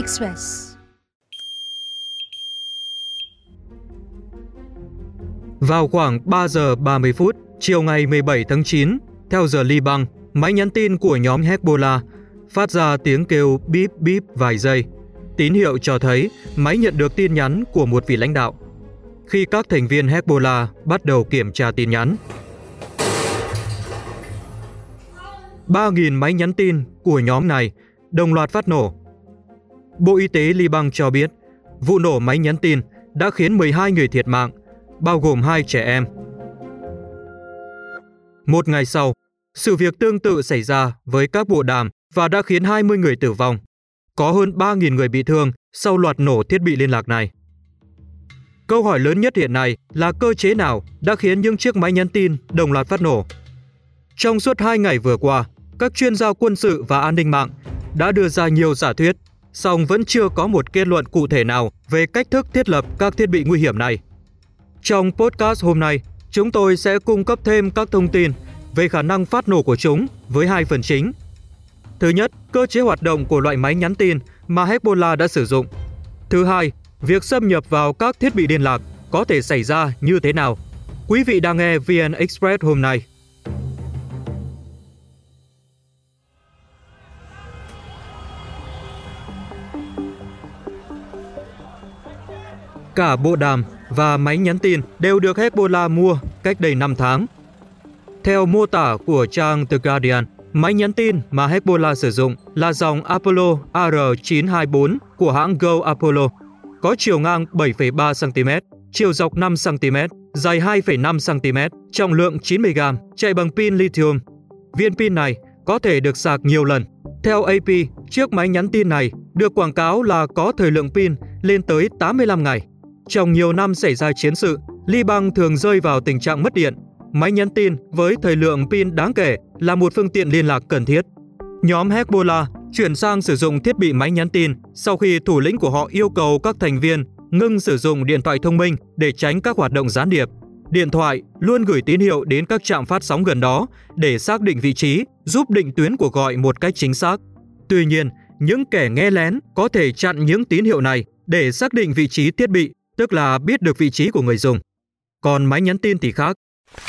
Express. Vào khoảng 3 giờ 30 phút chiều ngày 17 tháng 9, theo giờ Liban, máy nhắn tin của nhóm Hezbollah phát ra tiếng kêu bíp bíp vài giây, tín hiệu cho thấy máy nhận được tin nhắn của một vị lãnh đạo. Khi các thành viên Hezbollah bắt đầu kiểm tra tin nhắn, 3.000 máy nhắn tin của nhóm này đồng loạt phát nổ. Bộ Y tế Liban cho biết, vụ nổ máy nhắn tin đã khiến 12 người thiệt mạng, bao gồm 2 trẻ em. Một ngày sau, sự việc tương tự xảy ra với các bộ đàm và đã khiến 20 người tử vong. Có hơn 3.000 người bị thương sau loạt nổ thiết bị liên lạc này. Câu hỏi lớn nhất hiện nay là cơ chế nào đã khiến những chiếc máy nhắn tin đồng loạt phát nổ? Trong suốt 2 ngày vừa qua, các chuyên gia quân sự và an ninh mạng đã đưa ra nhiều giả thuyết, song vẫn chưa có một kết luận cụ thể nào về cách thức thiết lập các thiết bị nguy hiểm này. Trong podcast hôm nay, chúng tôi sẽ cung cấp thêm các thông tin về khả năng phát nổ của chúng với 2 phần chính. Thứ nhất, cơ chế hoạt động của loại máy nhắn tin mà Hezbollah đã sử dụng. Thứ hai, việc xâm nhập vào các thiết bị liên lạc có thể xảy ra như thế nào. Quý vị đang nghe VN Express hôm nay. Cả bộ đàm và máy nhắn tin đều được Hezbollah mua cách đây 5 tháng. Theo mô tả của trang The Guardian, máy nhắn tin mà Hezbollah sử dụng là dòng Apollo R924 của hãng Go Apollo, có chiều ngang 7,3 cm, chiều dọc 5 cm, dài 2,5 cm, trọng lượng 90g, chạy bằng pin lithium. Viên pin này có thể được sạc nhiều lần. Theo AP, chiếc máy nhắn tin này được quảng cáo là có thời lượng pin lên tới 85 ngày. Trong nhiều năm xảy ra chiến sự, Liban thường rơi vào tình trạng mất điện. Máy nhắn tin với thời lượng pin đáng kể là một phương tiện liên lạc cần thiết. Nhóm Hezbollah chuyển sang sử dụng thiết bị máy nhắn tin sau khi thủ lĩnh của họ yêu cầu các thành viên ngưng sử dụng điện thoại thông minh để tránh các hoạt động gián điệp. Điện thoại luôn gửi tín hiệu đến các trạm phát sóng gần đó để xác định vị trí, giúp định tuyến cuộc gọi một cách chính xác. Tuy nhiên, những kẻ nghe lén có thể chặn những tín hiệu này để xác định vị trí thiết bị, tức là biết được vị trí của người dùng. Còn máy nhắn tin thì khác.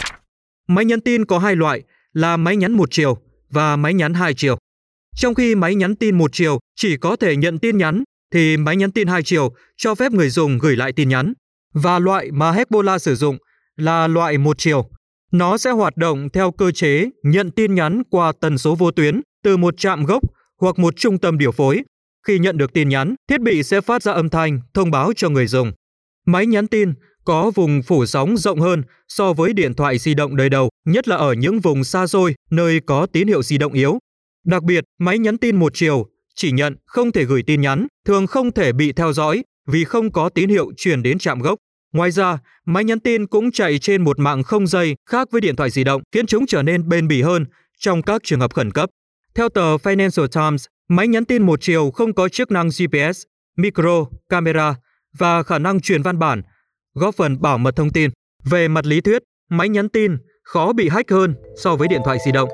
Máy nhắn tin có 2 loại là máy nhắn một chiều và máy nhắn 2 chiều. Trong khi máy nhắn tin một chiều chỉ có thể nhận tin nhắn, thì máy nhắn tin 2 chiều cho phép người dùng gửi lại tin nhắn. Và loại mà Hezbollah sử dụng là loại một chiều. Nó sẽ hoạt động theo cơ chế nhận tin nhắn qua tần số vô tuyến từ một trạm gốc hoặc một trung tâm điều phối. Khi nhận được tin nhắn, thiết bị sẽ phát ra âm thanh thông báo cho người dùng. Máy nhắn tin có vùng phủ sóng rộng hơn so với điện thoại di động đời đầu, nhất là ở những vùng xa xôi nơi có tín hiệu di động yếu. Đặc biệt, máy nhắn tin một chiều chỉ nhận, không thể gửi tin nhắn, thường không thể bị theo dõi vì không có tín hiệu truyền đến trạm gốc. Ngoài ra, máy nhắn tin cũng chạy trên một mạng không dây khác với điện thoại di động, khiến chúng trở nên bền bỉ hơn trong các trường hợp khẩn cấp. Theo tờ Financial Times, máy nhắn tin một chiều không có chức năng GPS, micro, camera và khả năng truyền văn bản, góp phần bảo mật thông tin. Về mặt lý thuyết, máy nhắn tin khó bị hack hơn so với điện thoại di động.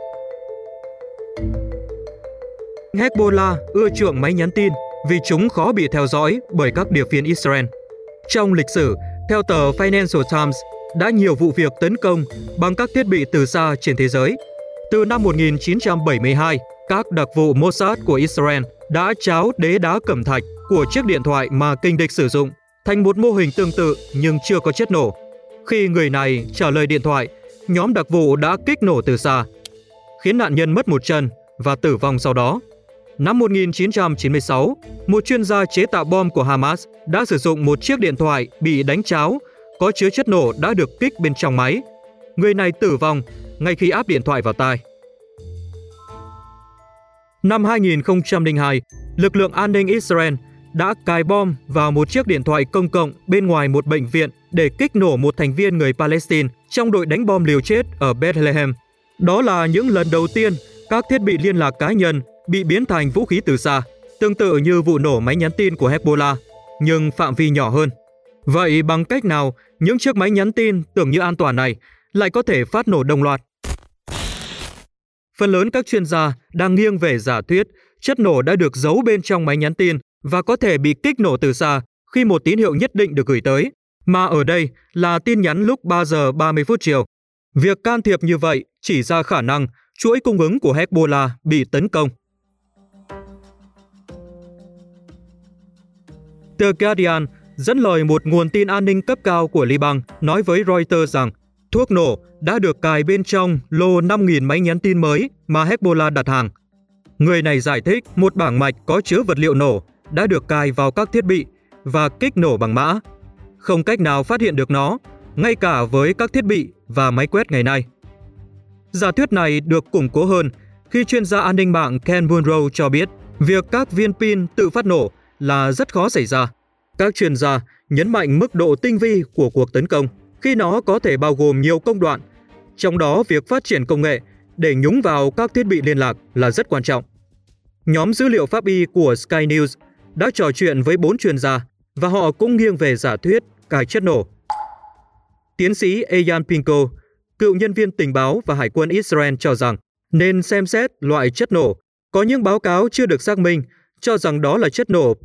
Hezbollah ưa chuộng máy nhắn tin vì chúng khó bị theo dõi bởi các điệp viên Israel. Trong lịch sử, theo tờ Financial Times, đã nhiều vụ việc tấn công bằng các thiết bị từ xa trên thế giới. Từ năm 1972, các đặc vụ Mossad của Israel đã tráo đế đá cẩm thạch của chiếc điện thoại mà kình địch sử dụng thành một mô hình tương tự nhưng chưa có chất nổ. Khi người này trả lời điện thoại, nhóm đặc vụ đã kích nổ từ xa, khiến nạn nhân mất một chân và tử vong sau đó. Năm 1996, một chuyên gia chế tạo bom của Hamas đã sử dụng một chiếc điện thoại bị đánh tráo có chứa chất nổ đã được kích bên trong máy. Người này tử vong ngay khi áp điện thoại vào tai. Năm 2002, lực lượng an ninh Israel đã cài bom vào một chiếc điện thoại công cộng bên ngoài một bệnh viện để kích nổ một thành viên người Palestine trong đội đánh bom liều chết ở Bethlehem. Đó là những lần đầu tiên các thiết bị liên lạc cá nhân bị biến thành vũ khí từ xa, tương tự như vụ nổ máy nhắn tin của Hezbollah, nhưng phạm vi nhỏ hơn. Vậy bằng cách nào những chiếc máy nhắn tin tưởng như an toàn này lại có thể phát nổ đồng loạt? Phần lớn các chuyên gia đang nghiêng về giả thuyết chất nổ đã được giấu bên trong máy nhắn tin và có thể bị kích nổ từ xa khi một tín hiệu nhất định được gửi tới, mà ở đây là tin nhắn lúc 3 giờ 30 phút chiều. Việc can thiệp như vậy chỉ ra khả năng chuỗi cung ứng của Hezbollah bị tấn công. The Guardian dẫn lời một nguồn tin an ninh cấp cao của Liban nói với Reuters rằng thuốc nổ đã được cài bên trong lô 5.000 máy nhắn tin mới mà Hezbollah đặt hàng. Người này giải thích một bảng mạch có chứa vật liệu nổ đã được cài vào các thiết bị và kích nổ bằng mã. Không cách nào phát hiện được nó, ngay cả với các thiết bị và máy quét ngày nay. Giả thuyết này được củng cố hơn khi chuyên gia an ninh mạng Ken Munro cho biết việc các viên pin tự phát nổ là rất khó xảy ra. Các chuyên gia nhấn mạnh mức độ tinh vi của cuộc tấn công khi nó có thể bao gồm nhiều công đoạn, trong đó việc phát triển công nghệ để nhúng vào các thiết bị liên lạc là rất quan trọng. Nhóm dữ liệu pháp y của Sky News đã trò chuyện với 4 chuyên gia và họ cũng nghiêng về giả thuyết cài chất nổ. Tiến sĩ Eyal Pinko, cựu nhân viên tình báo và hải quân Israel cho rằng nên xem xét loại chất nổ. Có những báo cáo chưa được xác minh cho rằng đó là chất nổ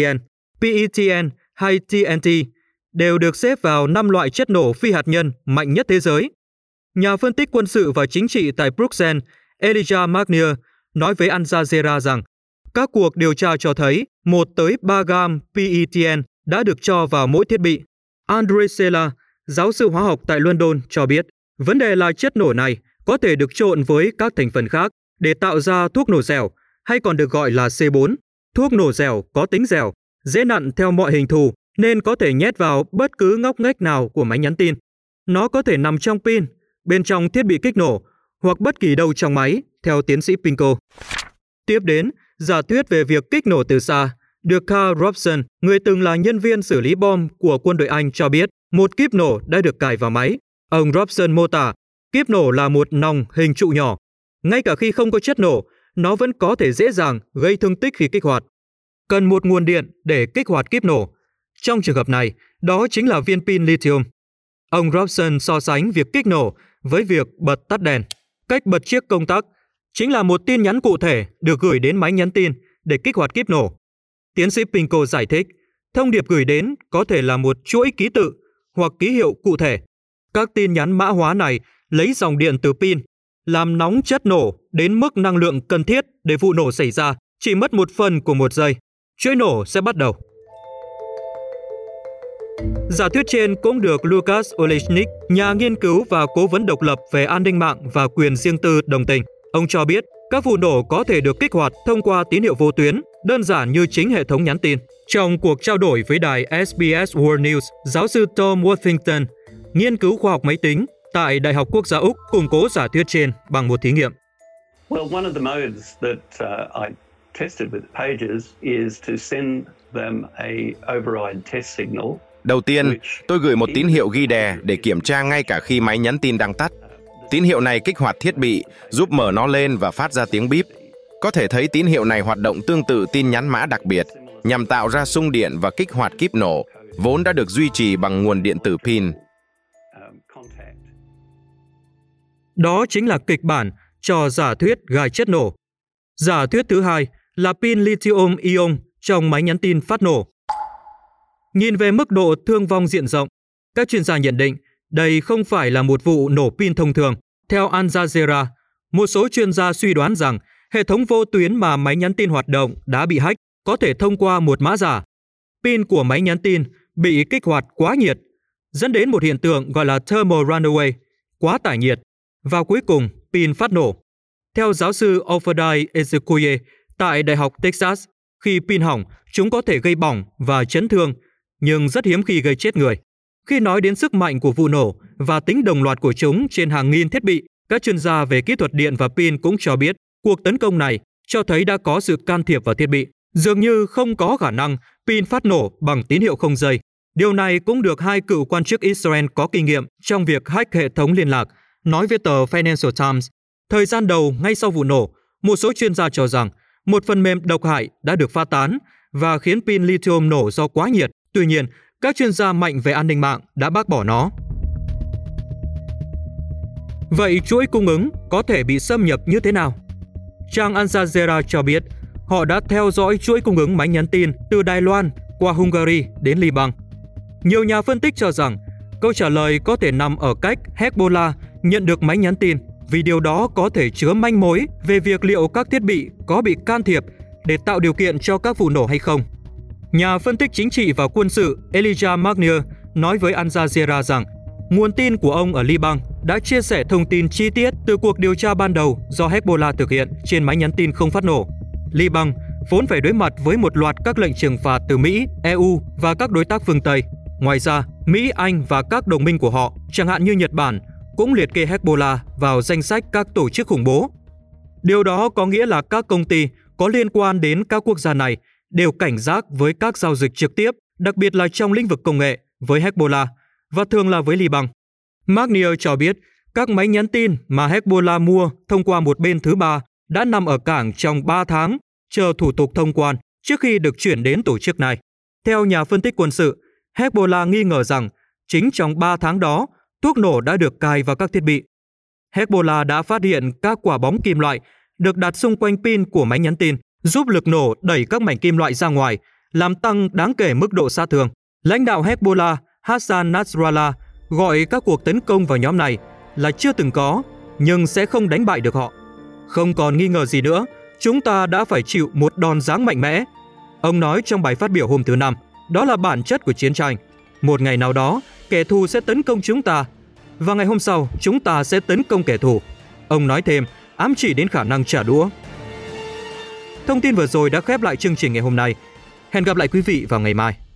PETN hay TNT đều được xếp vào 5 loại chất nổ phi hạt nhân mạnh nhất thế giới. Nhà phân tích quân sự và chính trị tại Bruxelles, Elijah Magnier, nói với Al Jazeera rằng các cuộc điều tra cho thấy 1 tới 3 gam PETN đã được cho vào mỗi thiết bị. Andrei Sela, giáo sư hóa học tại London, cho biết vấn đề là chất nổ này có thể được trộn với các thành phần khác để tạo ra thuốc nổ dẻo, hay còn được gọi là C4. Thuốc nổ dẻo có tính dẻo, dễ nặn theo mọi hình thù nên có thể nhét vào bất cứ ngóc ngách nào của máy nhắn tin. Nó có thể nằm trong pin, bên trong thiết bị kích nổ hoặc bất kỳ đâu trong máy, theo tiến sĩ Pinko. Tiếp đến, giả thuyết về việc kích nổ từ xa được Carl Robson, người từng là nhân viên xử lý bom của quân đội Anh, cho biết một kíp nổ đã được cài vào máy. Ông Robson mô tả kíp nổ là một nòng hình trụ nhỏ. Ngay cả khi không có chất nổ, nó vẫn có thể dễ dàng gây thương tích khi kích hoạt. Cần một nguồn điện để kích hoạt kíp nổ. Trong trường hợp này, đó chính là viên pin lithium. Ông Robson so sánh việc kích nổ với việc bật tắt đèn. Cách bật chiếc công tắc chính là một tin nhắn cụ thể được gửi đến máy nhắn tin để kích hoạt kíp nổ. Tiến sĩ Pinko giải thích, thông điệp gửi đến có thể là một chuỗi ký tự hoặc ký hiệu cụ thể. Các tin nhắn mã hóa này lấy dòng điện từ pin, làm nóng chất nổ đến mức năng lượng cần thiết để vụ nổ xảy ra chỉ mất 1/10 của một giây. Chuỗi nổ sẽ bắt đầu. Giả thuyết trên cũng được Lukas Olechnik, nhà nghiên cứu và cố vấn độc lập về an ninh mạng và quyền riêng tư, đồng tình. Ông cho biết các vụ nổ có thể được kích hoạt thông qua tín hiệu vô tuyến, đơn giản như chính hệ thống nhắn tin. Trong cuộc trao đổi với đài SBS World News, giáo sư Tom Worthington, nghiên cứu khoa học máy tính tại Đại học Quốc gia Úc, củng cố giả thuyết trên bằng một thí nghiệm. Well, one of the modes that I tested with pages is to send them a override test signal. Đầu tiên, tôi gửi một tín hiệu ghi đè để kiểm tra ngay cả khi máy nhắn tin đang tắt. Tín hiệu này kích hoạt thiết bị, giúp mở nó lên và phát ra tiếng bíp. Có thể thấy tín hiệu này hoạt động tương tự tin nhắn mã đặc biệt, nhằm tạo ra xung điện và kích hoạt kíp nổ, vốn đã được duy trì bằng nguồn điện tử pin. Đó chính là kịch bản cho giả thuyết gài chất nổ. Giả thuyết thứ hai là pin lithium-ion trong máy nhắn tin phát nổ. Nhìn về mức độ thương vong diện rộng, các chuyên gia nhận định đây không phải là một vụ nổ pin thông thường. Theo Al Jazeera, một số chuyên gia suy đoán rằng hệ thống vô tuyến mà máy nhắn tin hoạt động đã bị hack, có thể thông qua một mã giả. Pin của máy nhắn tin bị kích hoạt quá nhiệt, dẫn đến một hiện tượng gọi là thermal runaway, quá tải nhiệt, và cuối cùng pin phát nổ. Theo giáo sư Ofadai Ezekuye tại Đại học Texas, khi pin hỏng, chúng có thể gây bỏng và chấn thương, nhưng rất hiếm khi gây chết người. Khi nói đến sức mạnh của vụ nổ và tính đồng loạt của chúng trên hàng nghìn thiết bị, các chuyên gia về kỹ thuật điện và pin cũng cho biết cuộc tấn công này cho thấy đã có sự can thiệp vào thiết bị. Dường như không có khả năng pin phát nổ bằng tín hiệu không dây. Điều này cũng được hai cựu quan chức Israel có kinh nghiệm trong việc hack hệ thống liên lạc nói với tờ Financial Times. Thời gian đầu ngay sau vụ nổ, một số chuyên gia cho rằng một phần mềm độc hại đã được phát tán và khiến pin lithium nổ do quá nhiệt. Tuy nhiên, các chuyên gia mạnh về an ninh mạng đã bác bỏ nó. Vậy chuỗi cung ứng có thể bị xâm nhập như thế nào? Trang Al Jazeera cho biết, họ đã theo dõi chuỗi cung ứng máy nhắn tin từ Đài Loan qua Hungary đến Liban. Nhiều nhà phân tích cho rằng câu trả lời có thể nằm ở cách Hezbollah nhận được máy nhắn tin, vì điều đó có thể chứa manh mối về việc liệu các thiết bị có bị can thiệp để tạo điều kiện cho các vụ nổ hay không. Nhà phân tích chính trị và quân sự Elijah Magnier nói với Al Jazeera rằng nguồn tin của ông ở Liban đã chia sẻ thông tin chi tiết từ cuộc điều tra ban đầu do Hezbollah thực hiện trên máy nhắn tin không phát nổ. Liban vốn phải đối mặt với một loạt các lệnh trừng phạt từ Mỹ, EU và các đối tác phương Tây. Ngoài ra, Mỹ, Anh và các đồng minh của họ, chẳng hạn như Nhật Bản, cũng liệt kê Hezbollah vào danh sách các tổ chức khủng bố. Điều đó có nghĩa là các công ty có liên quan đến các quốc gia này đều cảnh giác với các giao dịch trực tiếp, đặc biệt là trong lĩnh vực công nghệ, với Hezbollah và thường là với Liban. Magnier cho biết các máy nhắn tin mà Hezbollah mua thông qua một bên thứ ba đã nằm ở cảng trong 3 tháng, chờ thủ tục thông quan trước khi được chuyển đến tổ chức này. Theo nhà phân tích quân sự, Hezbollah nghi ngờ rằng chính trong 3 tháng đó, thuốc nổ đã được cài vào các thiết bị. Hezbollah đã phát hiện các quả bóng kim loại được đặt xung quanh pin của máy nhắn tin, giúp lực nổ đẩy các mảnh kim loại ra ngoài, làm tăng đáng kể mức độ sát thương. Lãnh đạo Hezbollah Hassan Nasrallah gọi các cuộc tấn công vào nhóm này là chưa từng có, nhưng sẽ không đánh bại được họ. Không còn nghi ngờ gì nữa, chúng ta đã phải chịu một đòn giáng mạnh mẽ. Ông nói trong bài phát biểu hôm thứ Năm, đó là bản chất của chiến tranh. Một ngày nào đó, kẻ thù sẽ tấn công chúng ta, và ngày hôm sau, chúng ta sẽ tấn công kẻ thù. Ông nói thêm, ám chỉ đến khả năng trả đũa. Thông tin vừa rồi đã khép lại chương trình ngày hôm nay. Hẹn gặp lại quý vị vào ngày mai.